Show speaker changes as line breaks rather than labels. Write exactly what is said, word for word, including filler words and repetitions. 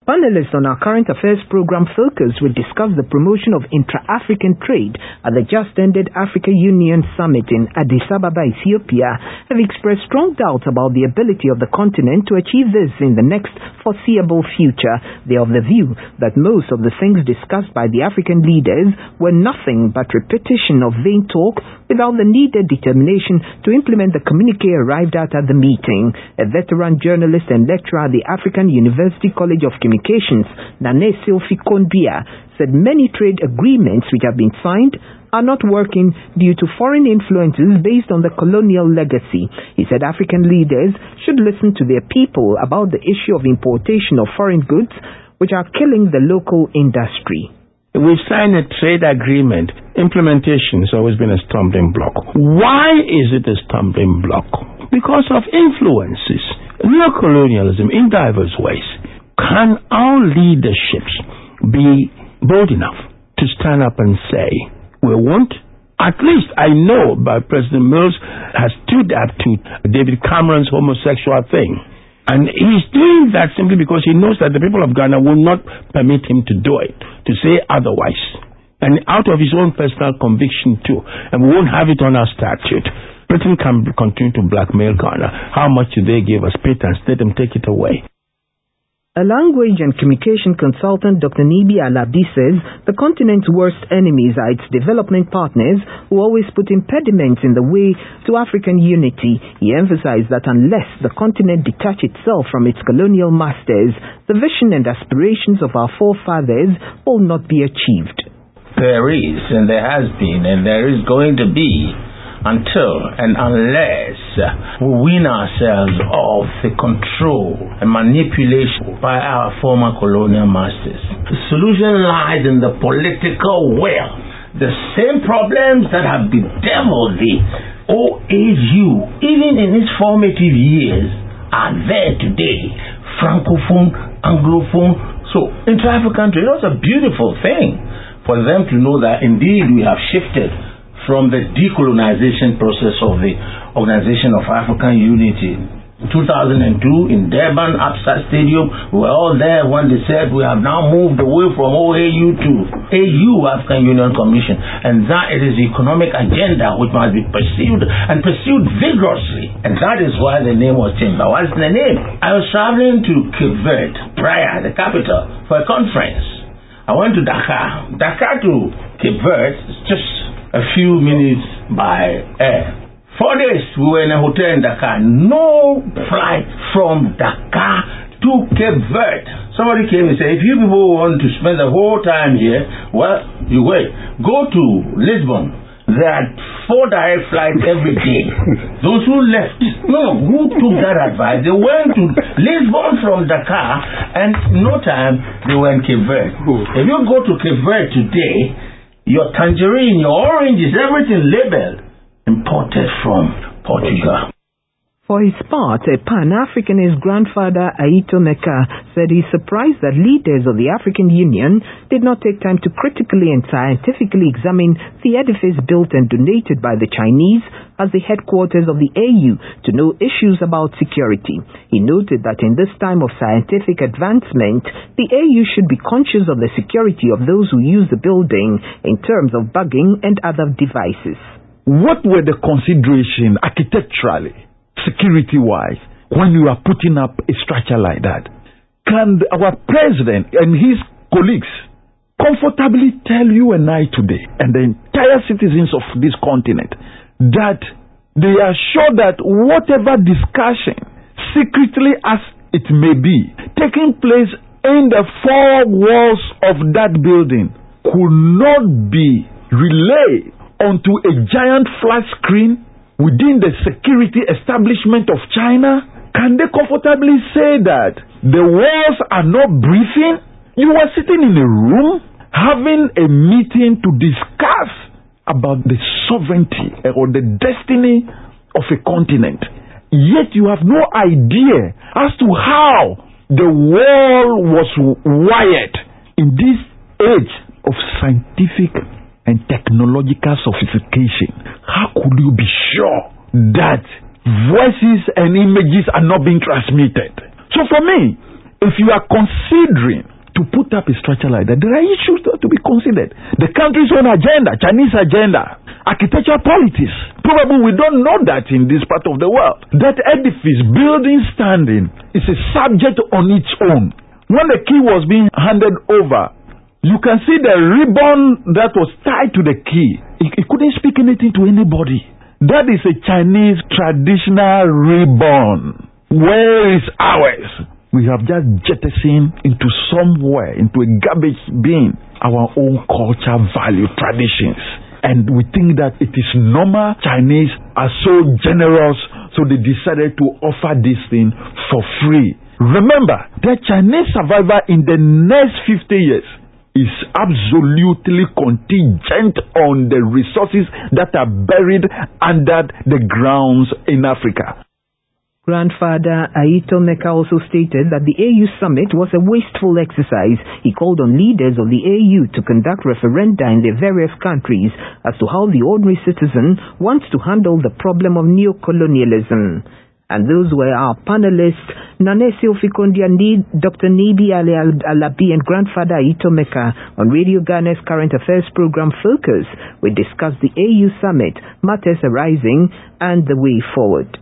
Panelists on our current affairs program Focus will discuss the promotion of intra-African trade at the just-ended Africa Union Summit in Addis Ababa, Ethiopia, have expressed strong doubts about the ability of the continent to achieve this in the next foreseeable future. They are of the view that most of the things discussed by the African leaders were nothing but repetition of vain talk without the needed determination to implement the communique arrived at at the meeting. A veteran journalist and lecturer at the African University College of Communications, Nane Sylvie Kondia, said many trade agreements which have been signed are not working due to foreign influences based on the colonial legacy. He said African leaders should listen to their people about the issue of importation of foreign goods which are killing the local industry.
We've signed a trade agreement. Implementation has always been a stumbling block. Why is it a stumbling block? Because of influences. Neocolonialism in diverse ways. Can our leaderships be bold enough to stand up and say, we want, at least I know but President Mills has stood up to David Cameron's homosexual thing. And he's doing that simply because he knows that the people of Ghana will not permit him to do it, to say otherwise. And out of his own personal conviction too. And we won't have it on our statute. Britain can continue to blackmail Ghana. How much do they give us patents? Let them take it away.
A language and communication consultant, Doctor Nibi Alabi, says the continent's worst enemies are its development partners who always put impediments in the way to African unity. He emphasized that unless the continent detach itself from its colonial masters, the vision and aspirations of our forefathers will not be achieved.
There is, and there has been, and there is going to be, until and unless we win ourselves off the control and manipulation by our former colonial masters. The solution lies in the political will. The same problems that have bedeviled the O A U, even in its formative years, are there today. Francophone, Anglophone. So, intra-African trade was a beautiful thing for them to know that indeed we have shifted from the decolonization process of the Organization of African Unity. In two thousand two, in Durban, Absa Stadium, we were all there when they said we have now moved away from O A U to A U, African Union Commission, and that it is the economic agenda which must be pursued and pursued vigorously. And that is why the name was changed. But what's the name? I was traveling to Cape Verde, Praia, the capital, for a conference. I went to Dakar. Dakar to Cape Verde is just a few minutes by air. Four days we were in a hotel in Dakar. No flight from Dakar to Cape Verde. Somebody came and said, if you people want to spend the whole time here, well, you wait. Go to Lisbon. There are four direct flights every day. Those who left, no, who took that advice? They went to Lisbon from Dakar, and in no time they were in Cape Verde. If you go to Cape Verde today, your tangerine, your oranges, everything labeled, imported from Portugal.
For his part, a Pan-Africanist grandfather, Aito Meka, said he's surprised that leaders of the African Union did not take time to critically and scientifically examine the edifice built and donated by the Chinese as the headquarters of the A U to know issues about security. He noted that in this time of scientific advancement, the A U should be conscious of the security of those who use the building in terms of bugging and other devices.
What were the considerations architecturally, security-wise, when you are putting up a structure like that? Can our president and his colleagues comfortably tell you and I today, and the entire citizens of this continent, that they are sure that whatever discussion, secretly as it may be, taking place in the four walls of that building could not be relayed onto a giant flat screen within the security establishment of China? Can they comfortably say that the walls are not breathing? You were sitting in a room having a meeting to discuss about the sovereignty or the destiny of a continent, yet you have no idea as to how the wall was wired. In this age of scientific and technological sophistication, how could you be sure that voices and images are not being transmitted? So for me, if you are considering to put up a structure like that, there are issues that to be considered. The country's own agenda, Chinese agenda, architectural politics. Probably we don't know that in this part of the world. That edifice, building standing, is a subject on its own. When the key was being handed over, you can see the ribbon that was tied to the key. It, it couldn't speak anything to anybody. That is a Chinese traditional ribbon. Where is ours? We have just jettisoned into somewhere, into a garbage bin, our own culture, value, traditions. And we think that it is normal. Chinese are so generous, so they decided to offer this thing for free. Remember, the Chinese survival in the next fifty years is absolutely contingent on the resources that are buried under the grounds in Africa.
Grandfather Aito Meka also stated that the A U summit was a wasteful exercise. He called on leaders of the A U to conduct referenda in their various countries as to how the ordinary citizen wants to handle the problem of neo-colonialism. And those were our panelists, Nanesi Ofikondia, Doctor Nibi Ali Alabi, and Grandfather Aito Meka on Radio Ghana's current affairs program Focus. We discussed the A U summit, matters arising, and the way forward.